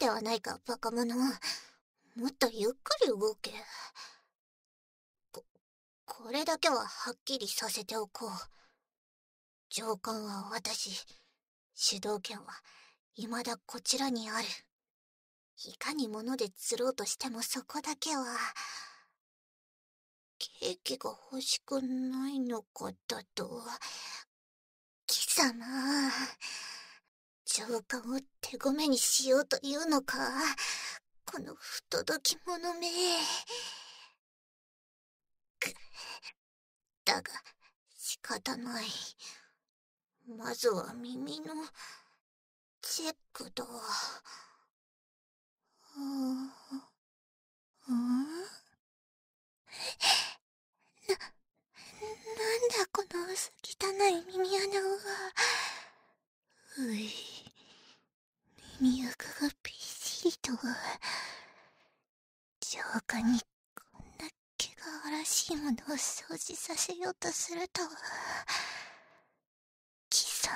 ではないか、バカ者。もっとゆっくり動け。これだけははっきりさせておこう。上官は私、主導権は未だこちらにある。いかに物で釣ろうとしてもそこだけは。ケーキが欲しくないのかだと。貴様、上官を手ごめにしようというのか、この不届き者め。だが仕方ない。まずは耳のチェックだ。なんだこの汚い耳穴は。耳垢がびっしりと。浄化にこんな汚らしいものを掃除させようとするとは。貴様、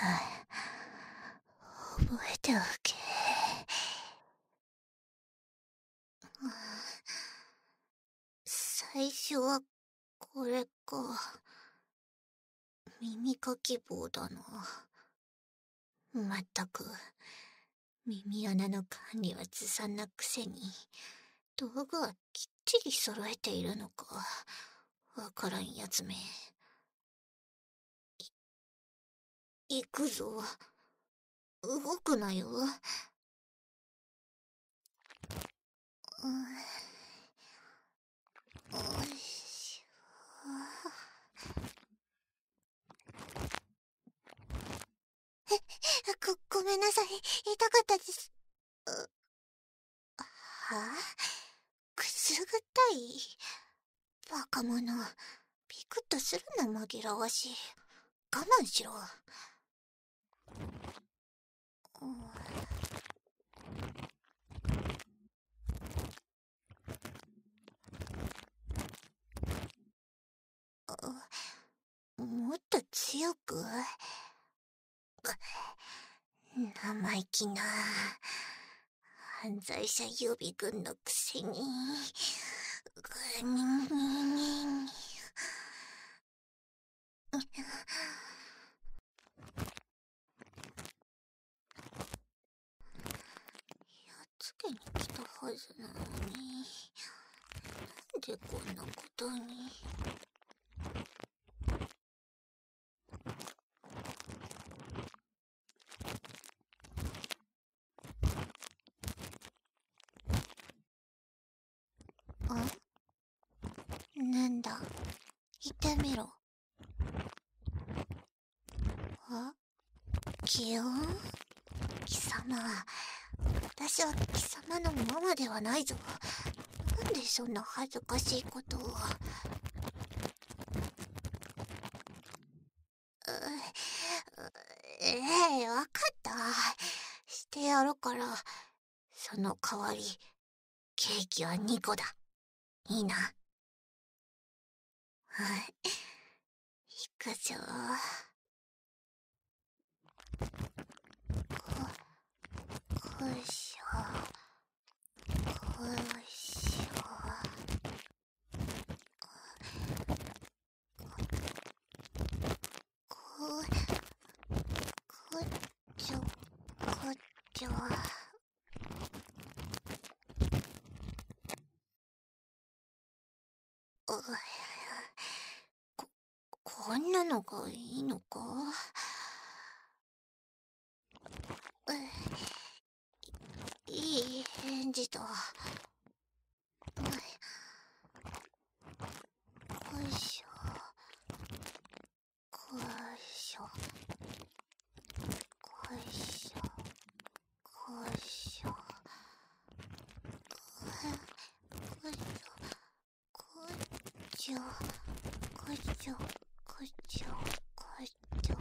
覚えておけ。最初はこれか。耳かき棒だな。まったく耳穴の管理はずさんなくせに、道具はきっちり揃えているのか。わからんやつめ。行くぞ。動くなよ。よし。ごめんなさい。痛かったです。はあ？くすぐったい？バカ者。ピクッとするな、紛らわしい。我慢しろ。もっと強く？生意気な犯罪者予備軍のくせに。やっつけに来たはずなのに、なんでこんなことに。なんだ、言ってみろ。気温？貴様、私は貴様のママではないぞ。なんでそんな恥ずかしいことを。わかった。してやるから、その代わり、ケーキは2個だ。いいな。行くぞ。こいしょ。こいしょ。こっちょ、こっちょ。こんなのがいいのか？いい返事だ。こいしょ。こいしょ。こいしょ。こいしょ。こっちょ。こっちょ。こっちょ。こっちょ。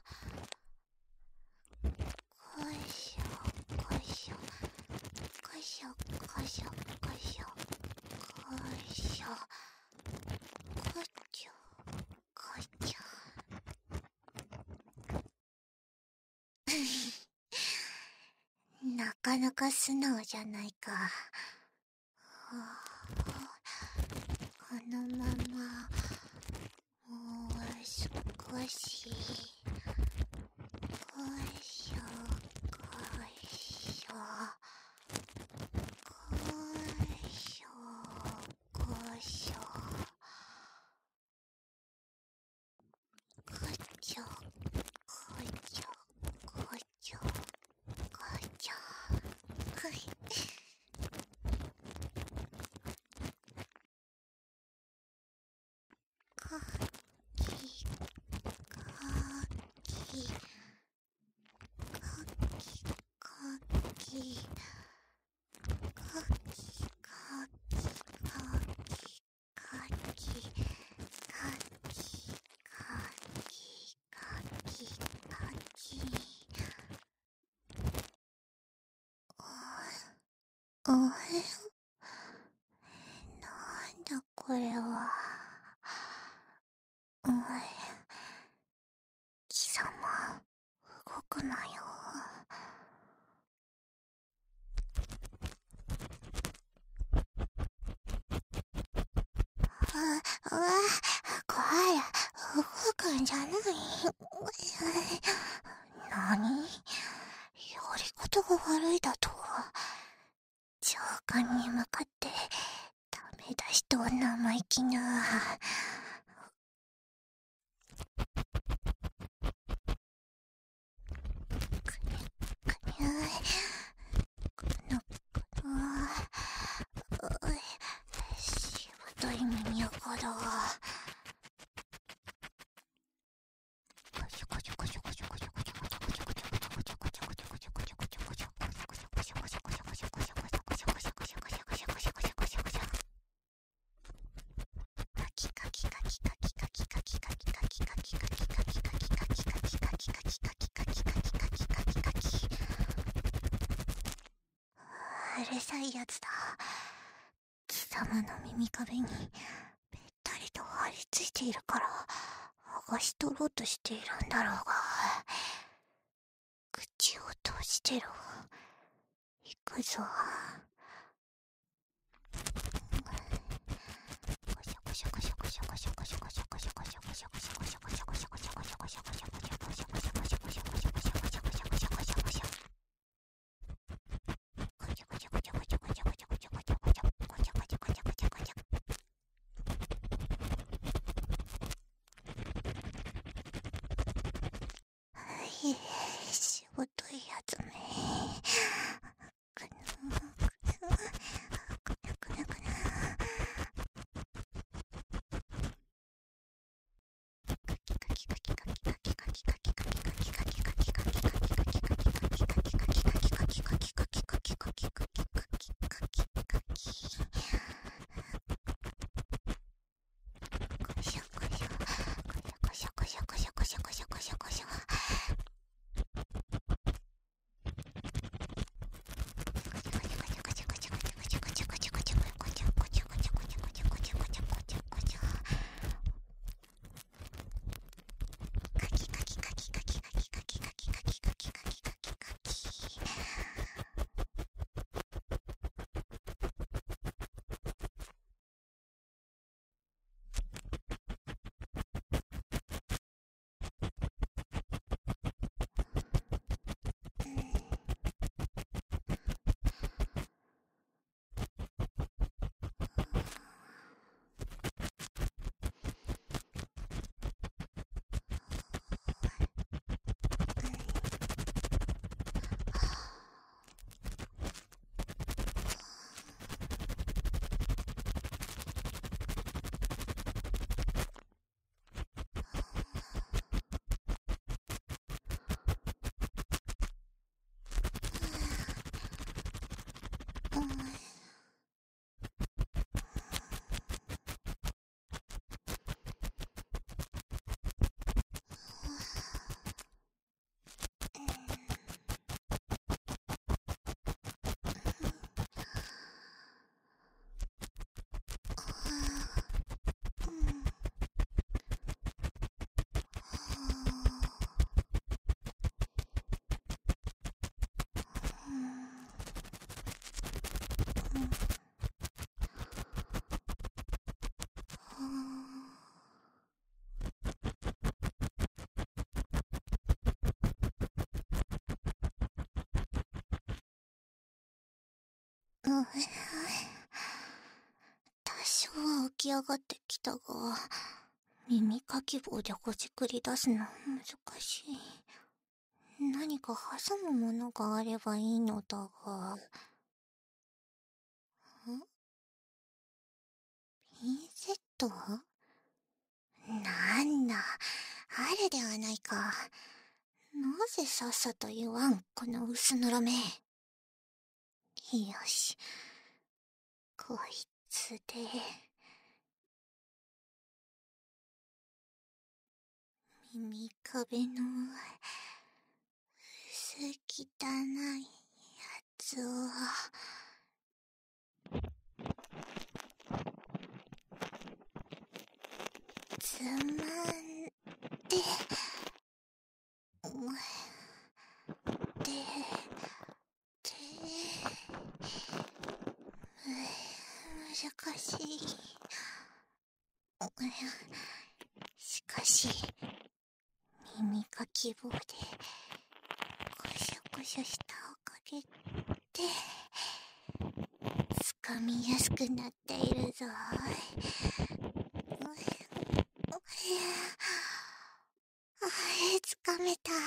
こいしょ。こいしょ。こいしょ。こいしょ。こいしょ。こいしょ。こっちょ。こっちょ。なかなか素直じゃないか。このままもう少し、こいしょこいしょ、こいしょこいしょ、こいちょこいちょこいちょこいちょ、はい。かきかきかきかきかきかきかきかきかきかき、あれ、なんだこれは。貴様、動くなよ。怖い。動くんじゃない。何？やり方が悪いだと。上官に向かってダメ出しと生意気な。くにゅこのしぶとい耳をこど。うるさいやつだ。貴様の耳壁にべったりと張り付いているから剥がし取ろうとしているんだろうが、口を閉じてろ。行くぞ。しぶといやつね。 き上がってきたが、耳かき棒でほじくり出すの難しい。何か挟むものがあればいいのだが。ピンセット？なんだ、あるではないか。なぜさっさと言わん、この薄のろめ。よし、こいつで。耳壁の薄汚いやつをつまんで、で、難しい。しかし、耳かき棒でコショコショしたおかげでつかみやすくなっているぞ。つかめた。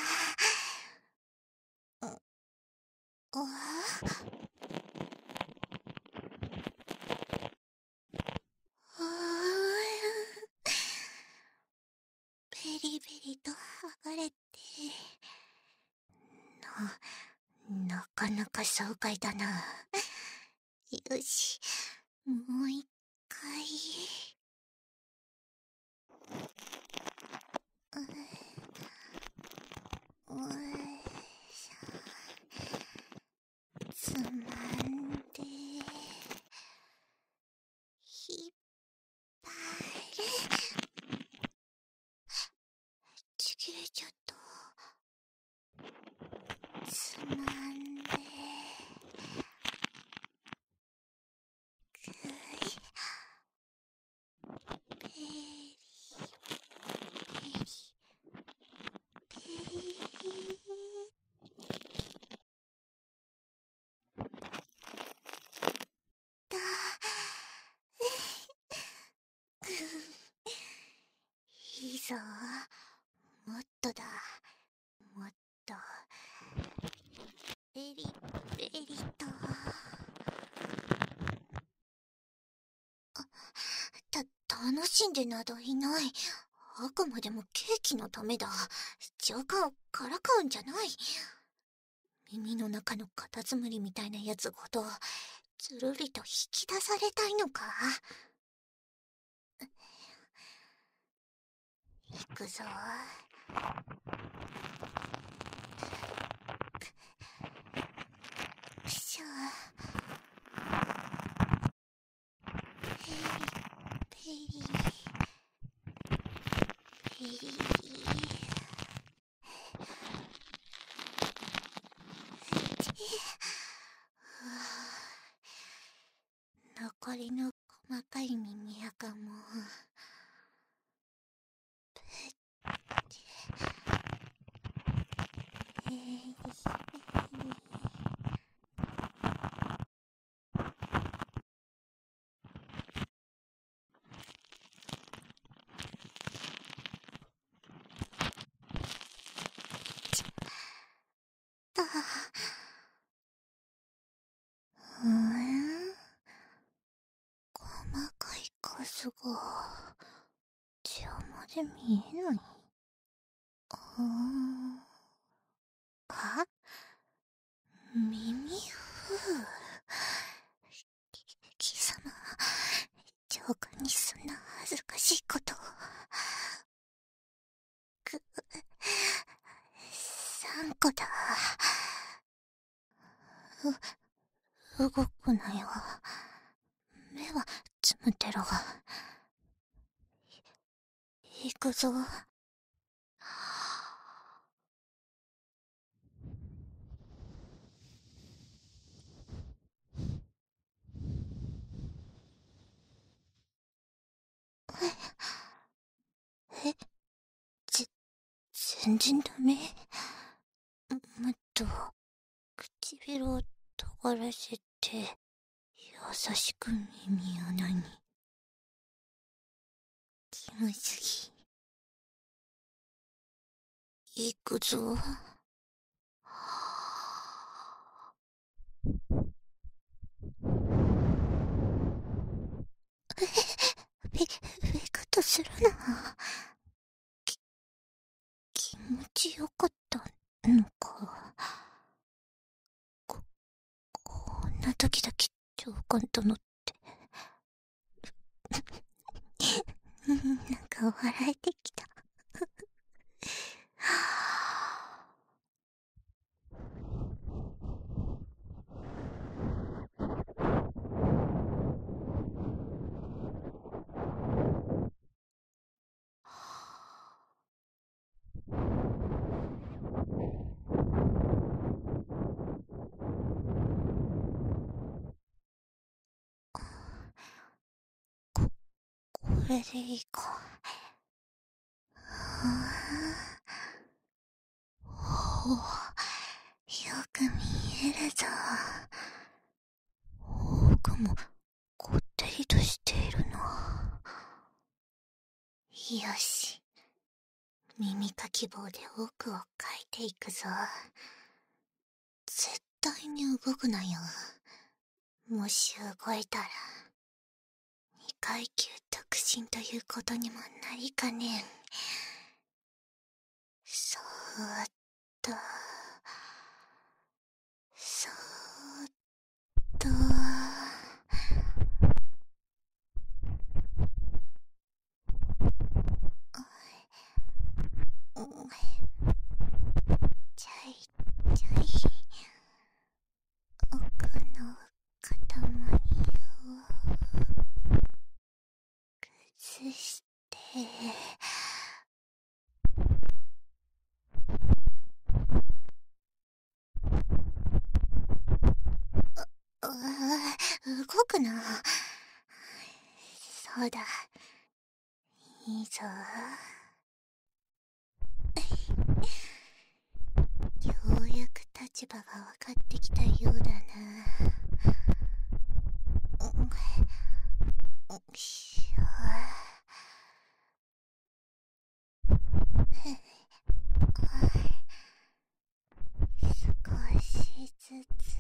ベリベリと剥がれて、なかなか爽快だな。よし、もう一回。つまんで、引っ張る。ちぎれちゃった。つまんで、ぐい、ペリペリペリだ。いいぞ。もっとだ。もっと。ペリペリと。楽しんでなどいない。あくまでもケーキのためだ。情感をからかうんじゃない。耳の中のカタツムリみたいなやつごと、つるりと引き出されたいのか。行くぞ。くしょ。ペリペリペリ。残りの細かい耳垢もペッてペリペリ。だ。細かい数が邪魔で見えない。あ、耳ふう。貴様、上官にそんな恥ずかしいことを。3個だ。動くなよ。目はつむってろ。行くぞ。え、全然ダメ。もっと唇を尖らせて優しく耳穴に。 キムすぎ。行くぞ。べくとするな。気持ちよかったのか。こんな時だけ上官と乗って。なんか笑えてきた。これでいいか。おお、よく見えるぞ。奥もこってりとしているな。よし、耳かき棒で奥を描いていくぞ。絶対に動くなよ。もし動いたら2階級特進ということにもなりかねん。そーっとそーっと。ちょいちょい奥の塊を崩して。動くな。そうだ、いいぞ。ようやく立場が分かってきたようだな。しょ。少しずつ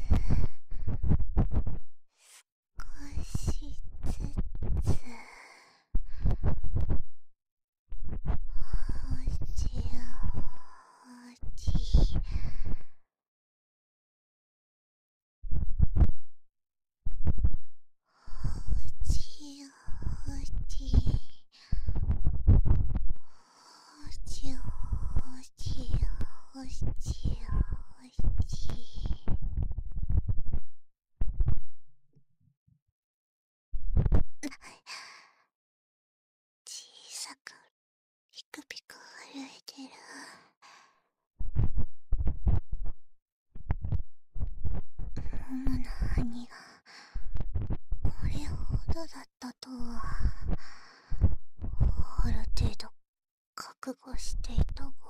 少しずつおちおち。おちおちおちおちおちおち。小さくピクピク震えてる。桃の兄がこれほどだったとは。ある程度覚悟していたが。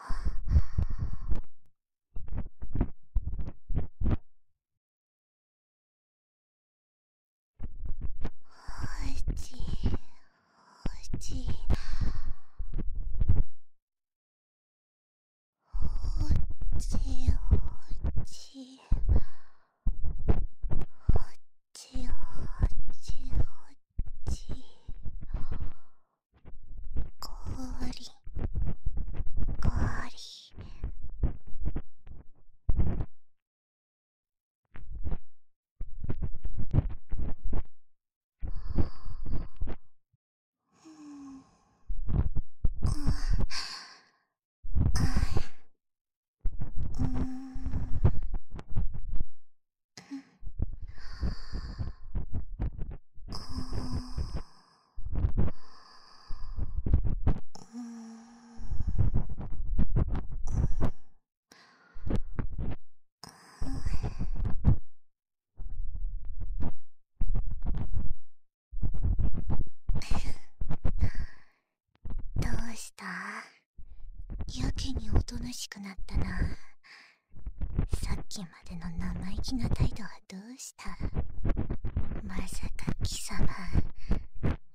おちおちおちおちおちおちおち。ゴリゴリ。どうした？やけにおとなしくなったな。さっきまでの生意気な態度はどうした？まさか貴様、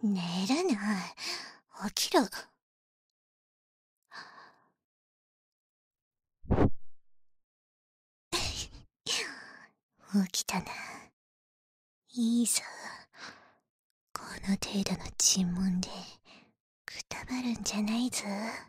寝るな。起きろ。起きたな。いいぞ。この程度の尋問でくたばるんじゃないぞ。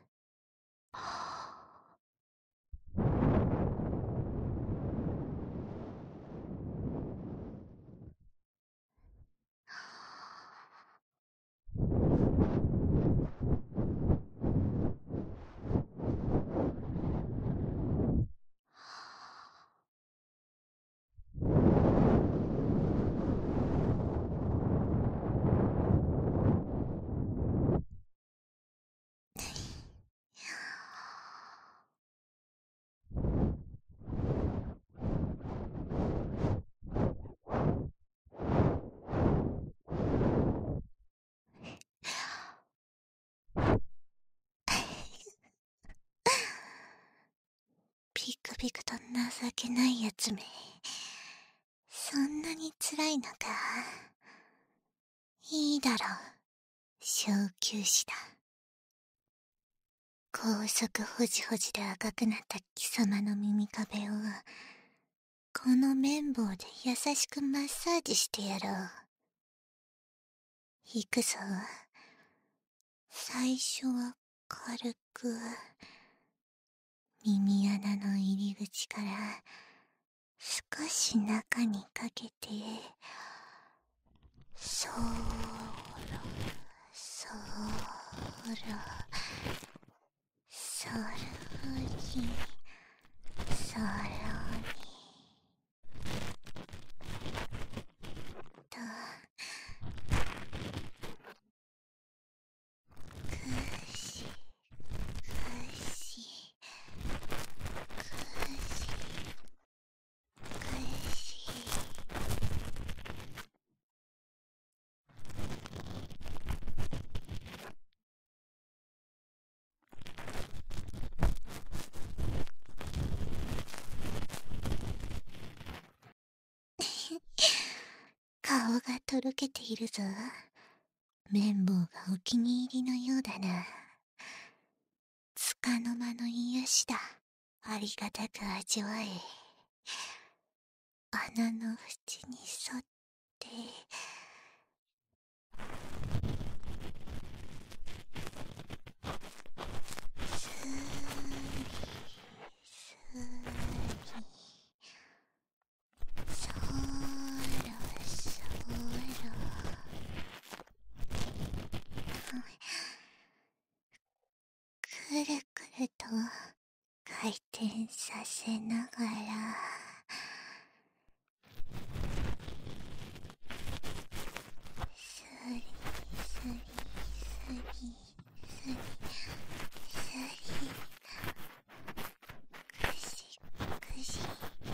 ピクピクと情けないやつめ。そんなに辛いのか。いいだろう。小休止だ。高速ほじほじで赤くなった貴様の耳壁を、この綿棒で優しくマッサージしてやろう。行くぞ。最初は軽く、耳穴の入り口から少し中にかけて、そーろ、そーろ、そろり、そろりと、くし、くし、くし、くし。顔がとろけているぞ。綿棒がお気に入りのようだな。つかの間の癒しだ。ありがたく味わえ。穴の縁に沿って、スーリスーリ、そーろそーろ、くるくると回転させながら、スリスリスリスリスリ、くしくし。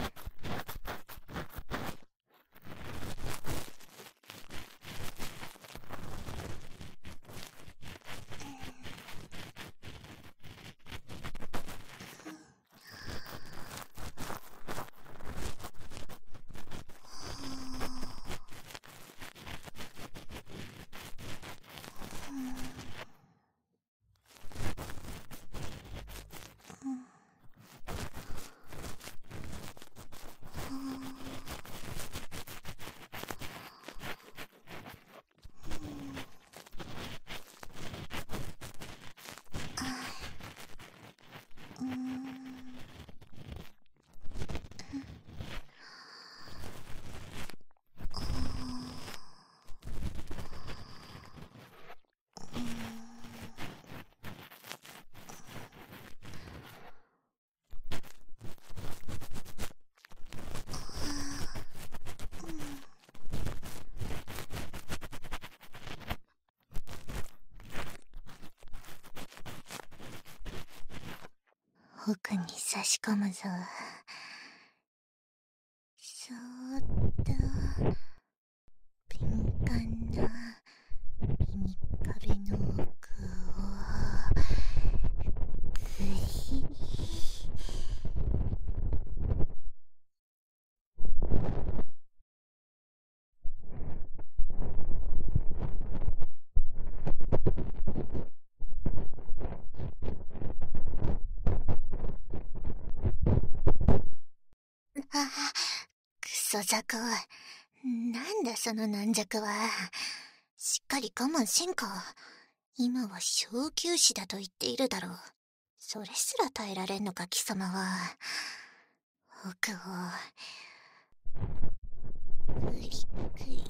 奥に差し込むぞ。そーっと、敏感な耳壁の奥を、ぐりり。 クソ雑魚。なんだその軟弱は。しっかり我慢せんか。今は小休止だと言っているだろう。それすら耐えられんのか貴様は。奥をぐりぐり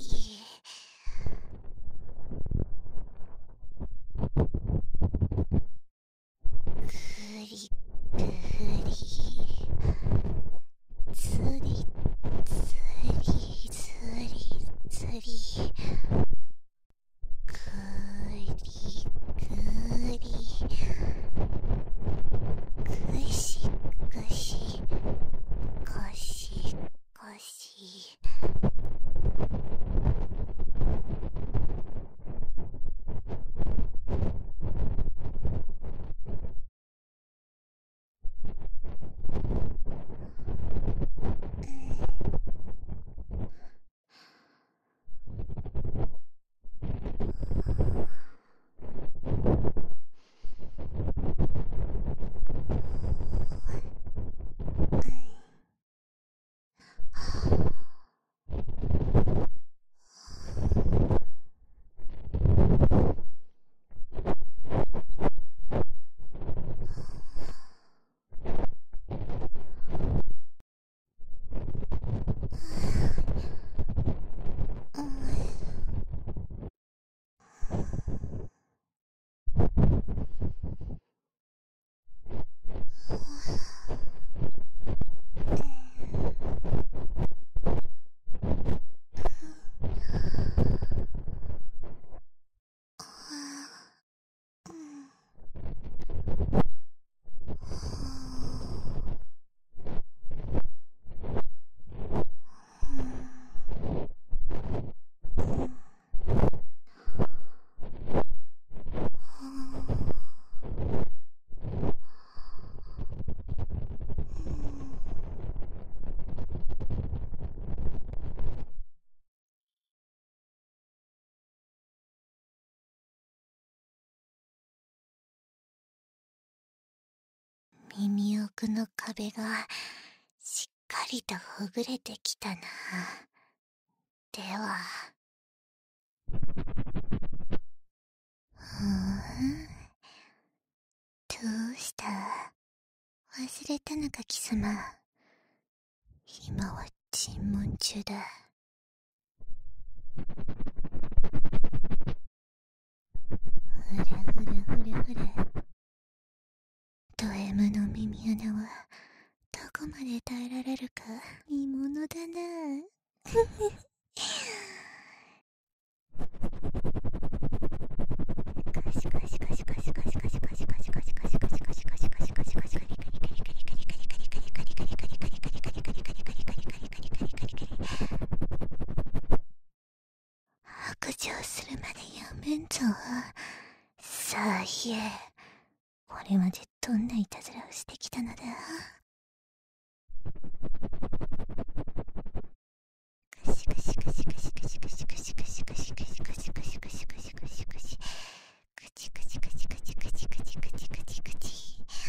ぐりぐりつりつりつりつりぐりぐりぐしぐしごしごし。耳奥の壁がしっかりとほぐれてきたな。では、どうした？忘れたのか貴様。今は尋問中だ。ふらふらふらふら。ド M の耳穴はどこまで耐えられるか見ものだな。白状するまでやめんぞ。さあ言え、これまでどんないたずらをしてきたのだ。カシカシカシカシカシカシカシカシカシカシカシカシカシカシカシカシカシカチカチカチカチカチカチカチカチカチ。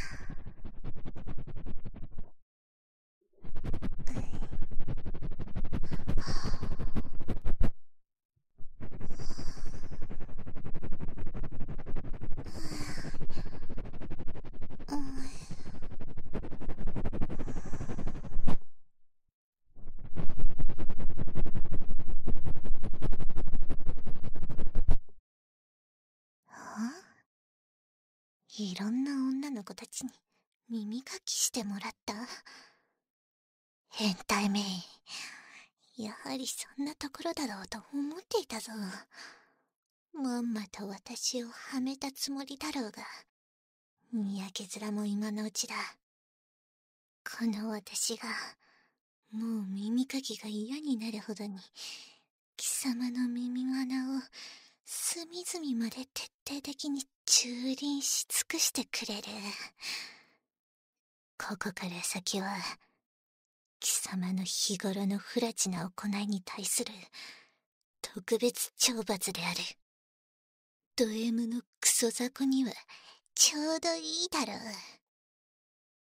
いろんな女の子たちに耳かきしてもらった。変態め。やはりそんなところだろうと思っていたぞ。まんまと私をはめたつもりだろうが、にやけ面も今のうちだ。この私が、もう耳かきが嫌になるほどに、貴様の耳穴を隅々まで徹底的に蹂躙し尽くしてくれる。ここから先は、貴様の日頃の不埒な行いに対する特別懲罰である。ド M のクソ雑魚にはちょうどいいだろう。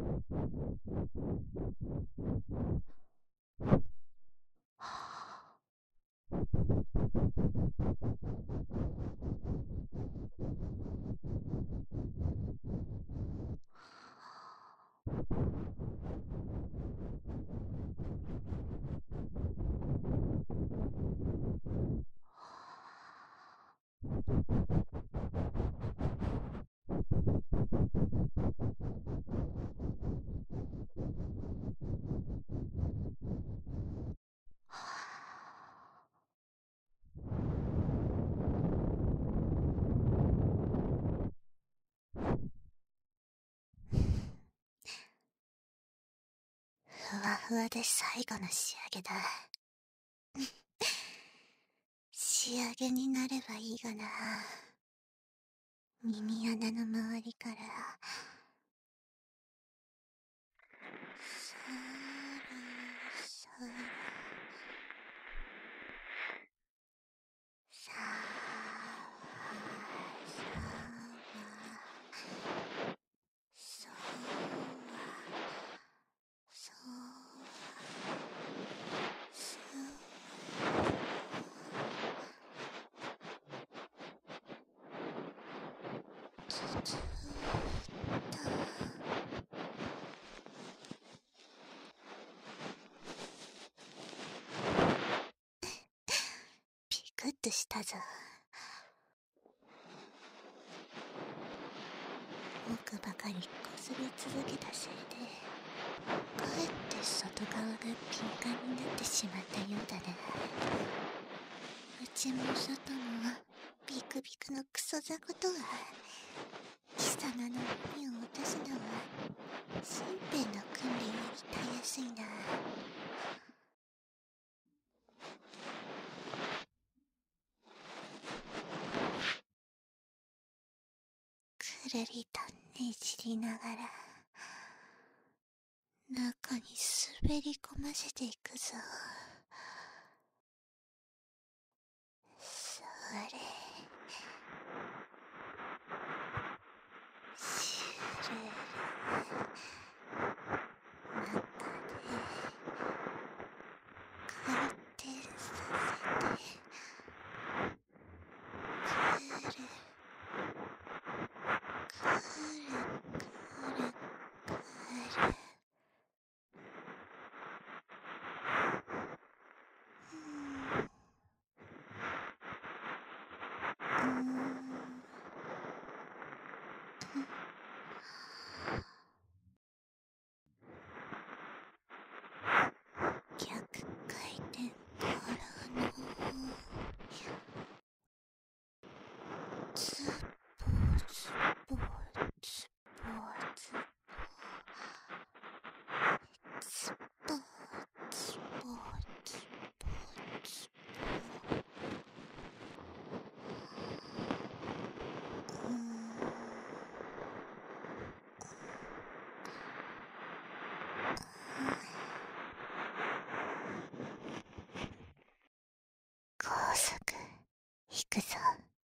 ふわふわで最後の仕上げだ。仕上げになればいいがな。耳穴の周りからそろそろさわさわそわそわつつピクッとしたぞ。奥ばかりこすり続けたせいでかえって外側が敏感になってしまったようだな。内も外もビクビクのクソザコとは貴様の耳を落とすのは身辺の訓練よりたやすいな。くるりとねじりながら中に滑り込ませていくぞ。それシュルル中で回転させてくるくるくるくる逆回転からのズボズボズボズボズボズボズボズ高速いくぞ。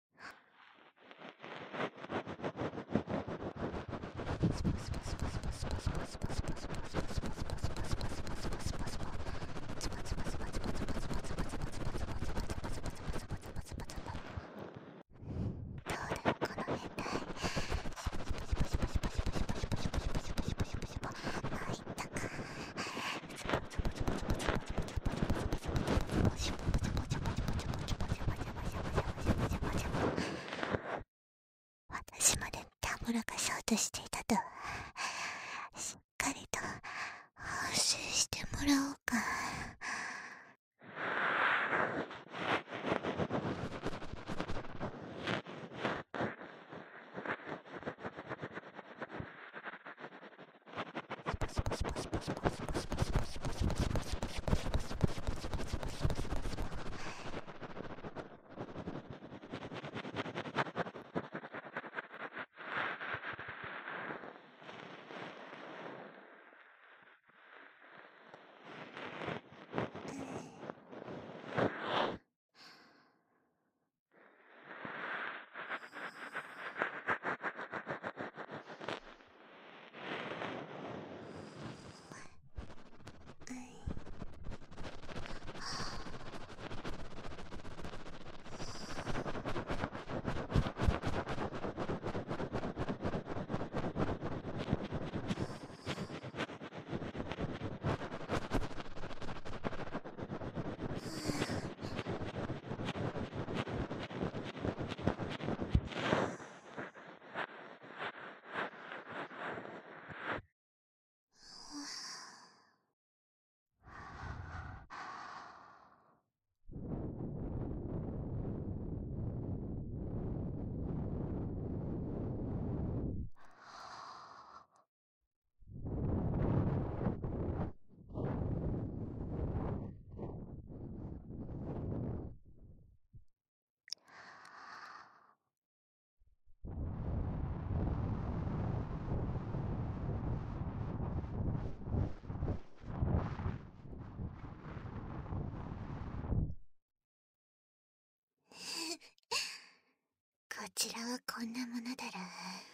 私までたむらかそうとしていたとしっかりと反省してもらおうか。 ちらはこんなものだろう。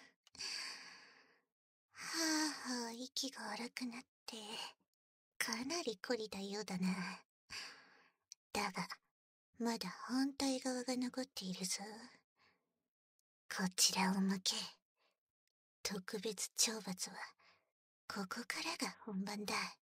はあはあ息が荒くなって、かなり懲りたようだな。だが、まだ反対側が残っているぞ。こちらを向け。特別懲罰は、ここからが本番だ。